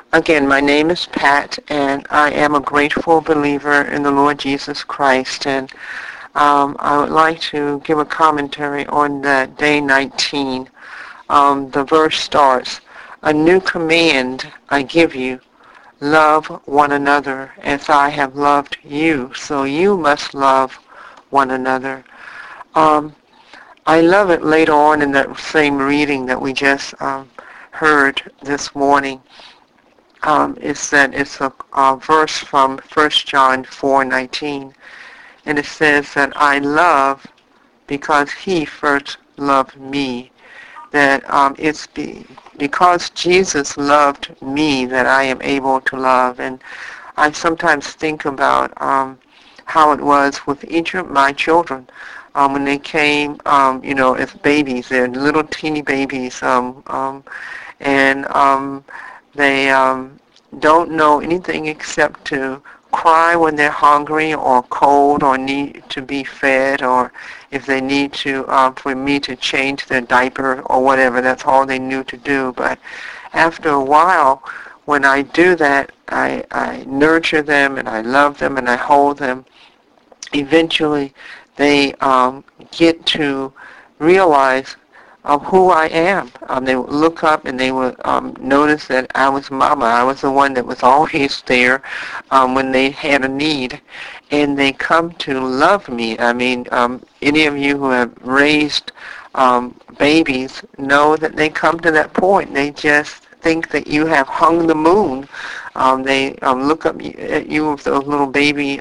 Again, my name is Pat, and I am a grateful believer in the Lord Jesus Christ. And I would like to give a commentary on the day 19. The verse starts, "A new command I give you, love one another as I have loved you. So you must love one another." Um, I love it later on in that same reading that we just heard this morning. It's a verse from 1 John 4:19, and it says that I love because He first loved me. That because Jesus loved me that I am able to love. And I sometimes think about how it was with each of my children when they came, as babies. They're little teeny babies, and they don't know anything except to cry when they're hungry or cold or need to be fed, or if they need to for me to change their diaper or whatever. That's all they knew to do. But after a while, when I do that, I nurture them and I love them and I hold them. Eventually, they get to realize who I am. They would look up and they would notice that I was Mama. I was the one that was always there when they had a need. And they come to love me. I mean, any of you who have raised babies know that they come to that point. They just think that you have hung the moon. They look up at you with those little baby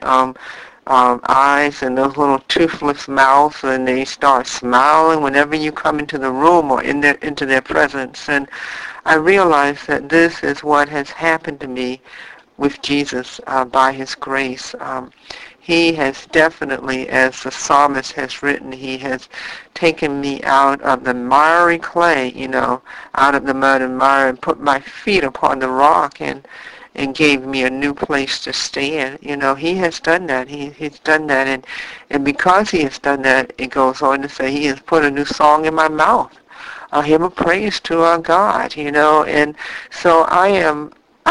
eyes and those little toothless mouths, and they start smiling whenever you come into the room or into their presence. And I realize that this is what has happened to me with Jesus by His grace. He has definitely, as the psalmist has written, He has taken me out of the miry clay, out of the mud and mire, and put my feet upon the rock, and gave me a new place to stand. He has done that. He's done that. And because He has done that, it goes on to say He has put a new song in my mouth, a hymn of praise to our God, And so I am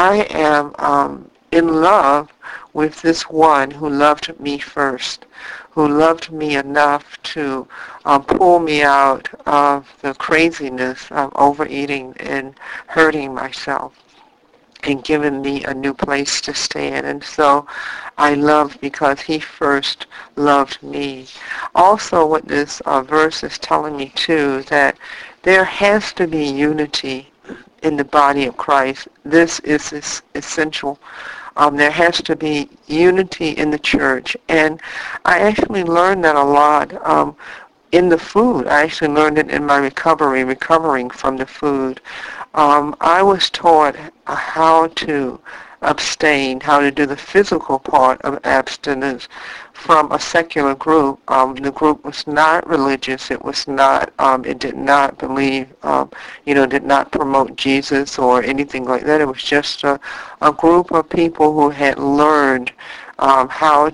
in love with this one who loved me first, who loved me enough to pull me out of the craziness of overeating and hurting myself, and given me a new place to stand. And so I love because He first loved me. Also, what this verse is telling me too, that there has to be unity in the body of Christ. This is essential. There has to be unity in the church. And I actually learned that a lot in the food. I actually learned it in my recovering from the food. I was taught how to abstain, how to do the physical part of abstinence from a secular group. The group was not religious. It was not. It did not believe. Did not promote Jesus or anything like that. It was just a group of people who had learned how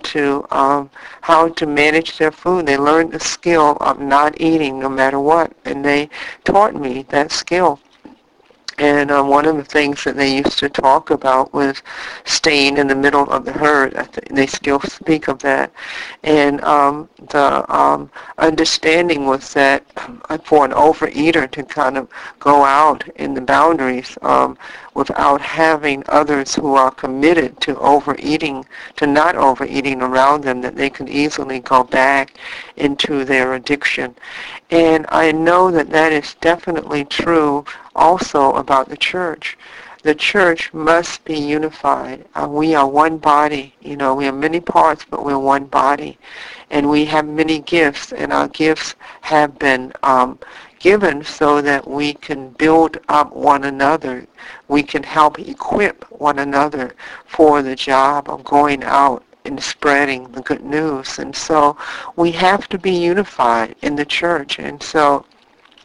to manage their food. They learned the skill of not eating no matter what, and they taught me that skill. And one of the things that they used to talk about was staying in the middle of the herd. They still speak of that. And the understanding was that for an overeater to kind of go out in the boundaries without having others who are committed to overeating, to not overeating around them, that they could easily go back into their addiction. And I know that that is definitely true also about the church. The church must be unified. We are one body. We have many parts, but we're one body. And we have many gifts, and our gifts have been given so that we can build up one another. We can help equip one another for the job of going out and spreading the good news. And so we have to be unified in the church. And so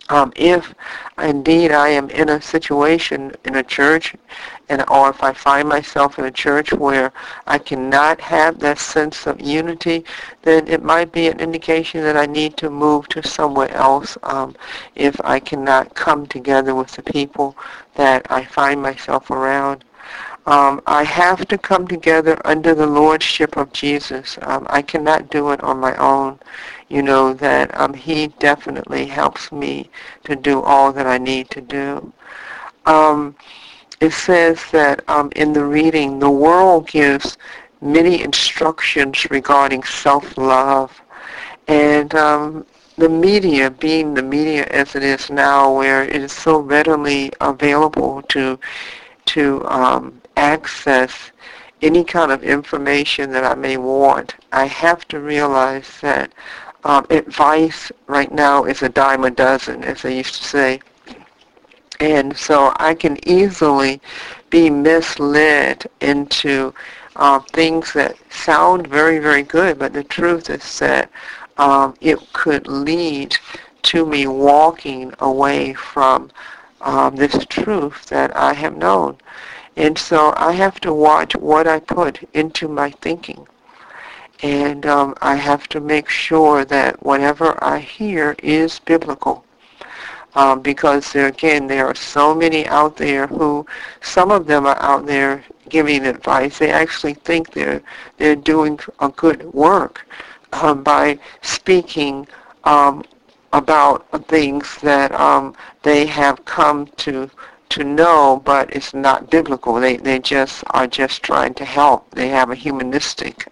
If indeed I am in a situation in a church, or if I find myself in a church where I cannot have that sense of unity, then it might be an indication that I need to move to somewhere else if I cannot come together with the people that I find myself around. I have to come together under the lordship of Jesus. I cannot do it on my own. You know that he definitely helps me to do all that I need to do. Um, it says that in the reading, the world gives many instructions regarding self-love. And the media, being the media as it is now, where it is so readily available to access any kind of information that I may want, I have to realize that advice right now is a dime a dozen, as they used to say. And so I can easily be misled into things that sound very, very good, but the truth is that it could lead to me walking away from this truth that I have known. And so I have to watch what I put into my thinking. And I have to make sure that whatever I hear is biblical. Because there are so many out there who, some of them are out there giving advice. They actually think they're doing a good work by speaking about things that they have come to know, but it's not biblical. They just are just trying to help. They have a humanistic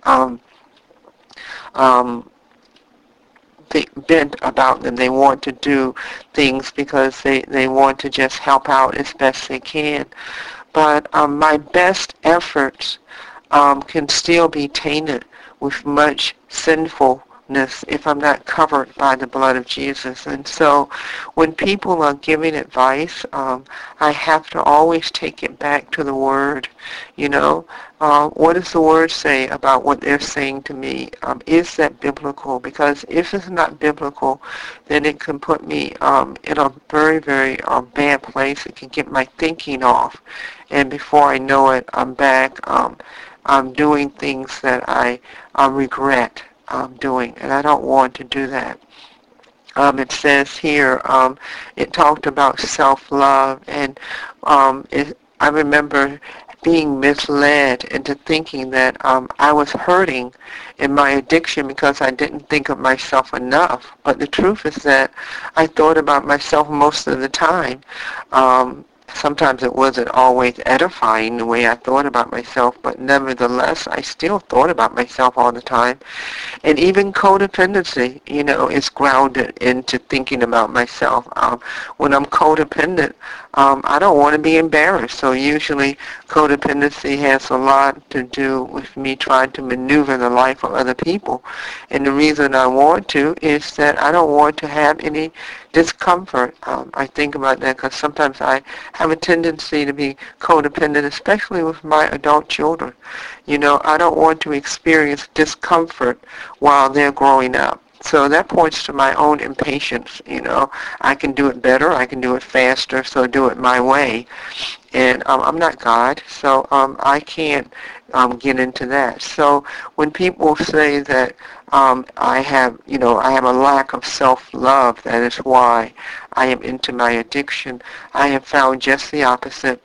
bent about them. They want to do things because they want to just help out as best they can. But my best efforts can still be tainted with much sinfulness if I'm not covered by the blood of Jesus. And so when people are giving advice, I have to always take it back to the Word. You know, what does the Word say about what they're saying to me? Is that biblical? Because if it's not biblical, then it can put me in a very, very bad place. It can get my thinking off. And before I know it, I'm back I'm doing things that I regret doing, and I don't want to do that. It says here, it talked about self-love, and I remember being misled into thinking that I was hurting in my addiction because I didn't think of myself enough. But the truth is that I thought about myself most of the time. Sometimes it wasn't always edifying the way I thought about myself, but nevertheless, I still thought about myself all the time. And even codependency, is grounded into thinking about myself. When I'm codependent, I don't want to be embarrassed. So usually codependency has a lot to do with me trying to maneuver the life of other people. And the reason I want to is that I don't want to have any discomfort. I think about that because sometimes I have a tendency to be codependent, especially with my adult children. I don't want to experience discomfort while they're growing up. So that points to my own impatience. I can do it better, I can do it faster, so do it my way. And I'm not God, so I can't get into that. So when people say that I have a lack of self-love, that is why I am into my addiction, I have found just the opposite.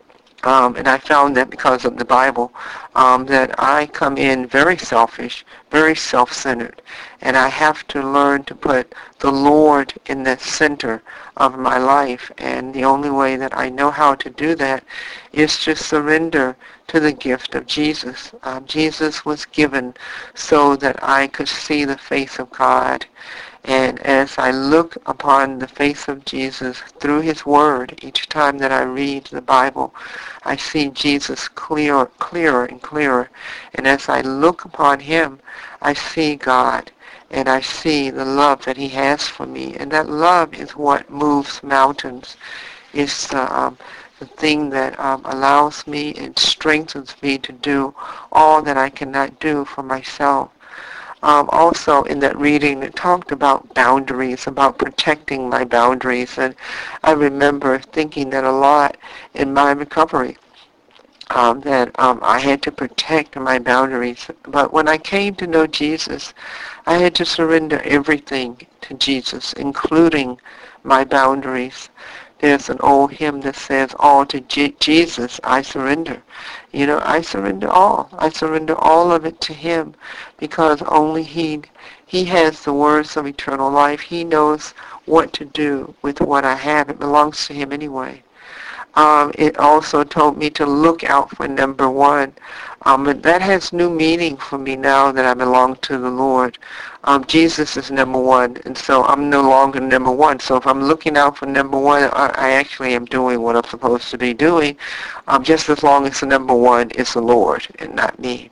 And I found that because of the Bible, that I come in very selfish, very self-centered, and I have to learn to put the Lord in the center of my life. And the only way that I know how to do that is to surrender to the gift of Jesus. Jesus was given so that I could see the face of God. And as I look upon the face of Jesus through his word, each time that I read the Bible, I see Jesus clearer and clearer. And as I look upon him, I see God, and I see the love that he has for me. And that love is what moves mountains. It's the thing that allows me and strengthens me to do all that I cannot do for myself. Also in that reading, it talked about boundaries, about protecting my boundaries. And I remember thinking that a lot in my recovery. That I had to protect my boundaries. But when I came to know Jesus, I had to surrender everything to Jesus, including my boundaries. There's an old hymn that says, all to Jesus I surrender. You know, I surrender all. I surrender all of it to Him because only He has the words of eternal life. He knows what to do with what I have. It belongs to Him anyway. It also told me to look out for number one. But that has new meaning for me now that I belong to the Lord. Jesus is number one, and so I'm no longer number one. So if I'm looking out for number one, I actually am doing what I'm supposed to be doing, just as long as the number one is the Lord and not me.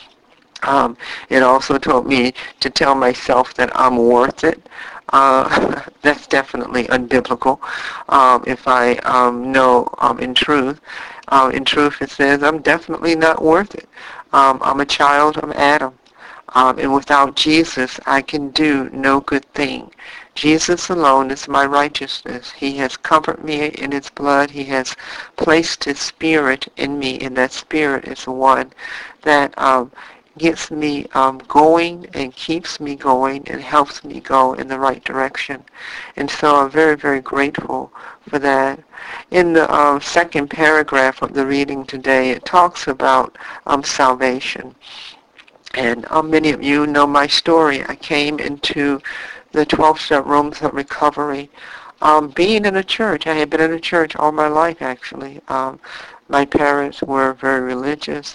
It also told me to tell myself that I'm worth it. That's definitely unbiblical. If I know in truth it says I'm definitely not worth it. I'm a child of Adam. And without Jesus, I can do no good thing. Jesus alone is my righteousness. He has covered me in His blood. He has placed His Spirit in me, and that Spirit is the one that gets me going and keeps me going and helps me go in the right direction. And so I'm very, very grateful for that. In the second paragraph of the reading today, it talks about salvation. And many of you know my story. I came into the 12-step rooms of recovery being in a church. I had been in a church all my life, actually. My parents were very religious.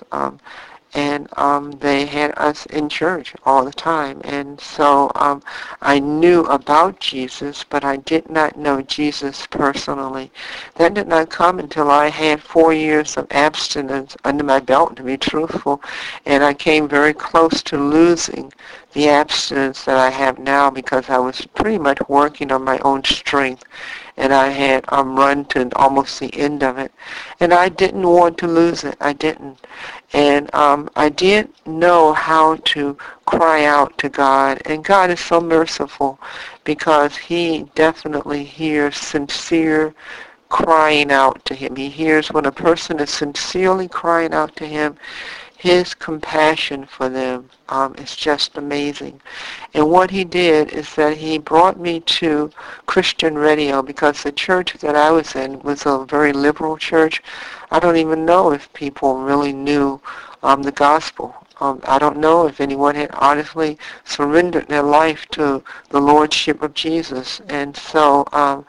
And they had us in church all the time. And so I knew about Jesus, but I did not know Jesus personally. That did not come until I had 4 years of abstinence under my belt, to be truthful. And I came very close to losing the abstinence that I have now because I was pretty much working on my own strength. And I had run to almost the end of it. And I didn't want to lose it. I didn't. And I didn't know how to cry out to God. And God is so merciful because He definitely hears sincere crying out to Him. He hears when a person is sincerely crying out to Him. His compassion for them is just amazing. And what He did is that He brought me to Christian radio because the church that I was in was a very liberal church. I don't even know if people really knew the gospel. I don't know if anyone had honestly surrendered their life to the Lordship of Jesus. And so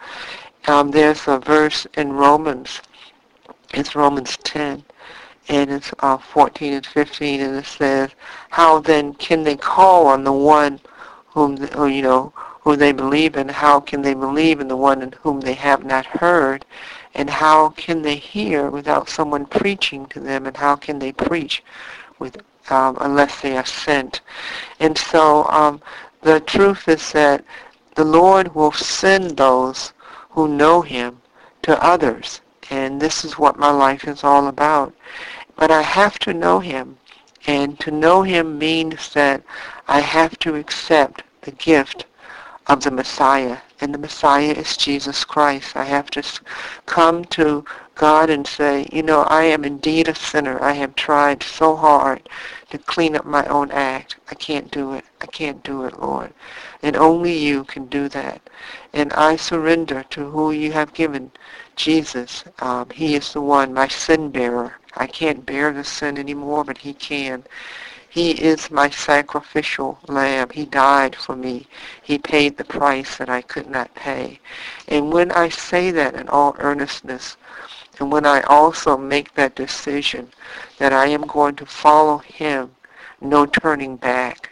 there's a verse in Romans. It's Romans 10. And it's 14 and 15, and it says, how then can they call on the one who they believe in? How can they believe in the one in whom they have not heard? And how can they hear without someone preaching to them? And how can they preach unless they are sent? And so the truth is that the Lord will send those who know Him to others. And this is what my life is all about. But I have to know Him. And to know Him means that I have to accept the gift of the Messiah. And the Messiah is Jesus Christ. I have to come to God and say, I am indeed a sinner. I have tried so hard to clean up my own act. I can't do it. I can't do it, Lord. And only You can do that. And I surrender to who You have given, Jesus. He is the one, my sin bearer. I can't bear the sin anymore, but He can. He is my sacrificial lamb. He died for me. He paid the price that I could not pay. And when I say that in all earnestness, and when I also make that decision that I am going to follow Him, no turning back,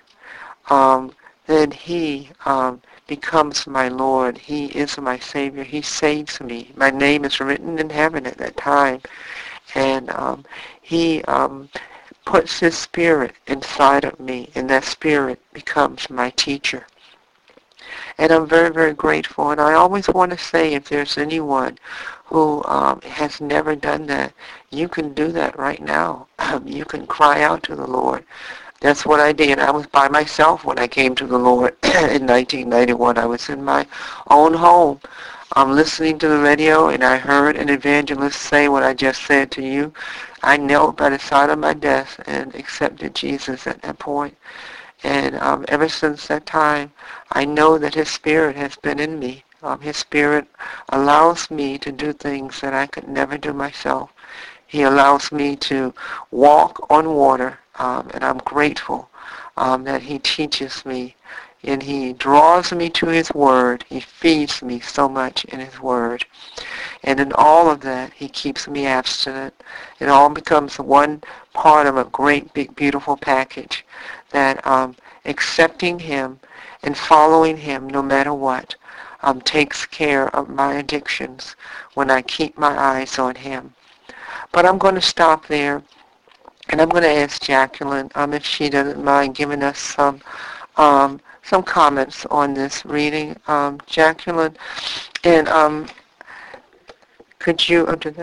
then He becomes my Lord. He is my Savior. He saves me. My name is written in heaven at that time. And He puts His Spirit inside of me, and that Spirit becomes my teacher. And I'm very, very grateful. And I always want to say, if there's anyone who has never done that, you can do that right now. You can cry out to the Lord. That's what I did. I was by myself when I came to the Lord in 1991. I was in my own home. I'm listening to the radio, and I heard an evangelist say what I just said to you. I knelt by the side of my desk and accepted Jesus at that point. And ever since that time, I know that His Spirit has been in me. His Spirit allows me to do things that I could never do myself. He allows me to walk on water, and I'm grateful that He teaches me, and He draws me to His Word. He feeds me so much in His Word. And in all of that, He keeps me abstinent. It all becomes one part of a great, big, beautiful package that accepting Him and following Him no matter what takes care of my addictions when I keep my eyes on Him. But I'm going to stop there, and I'm going to ask Jacqueline if she doesn't mind giving us some comments on this reading. Jacqueline, and could you do that?